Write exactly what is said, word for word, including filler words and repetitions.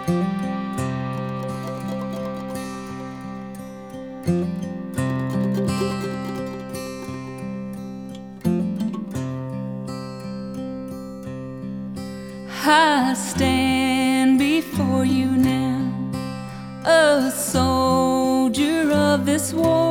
I stand before you now, a soldier of this war.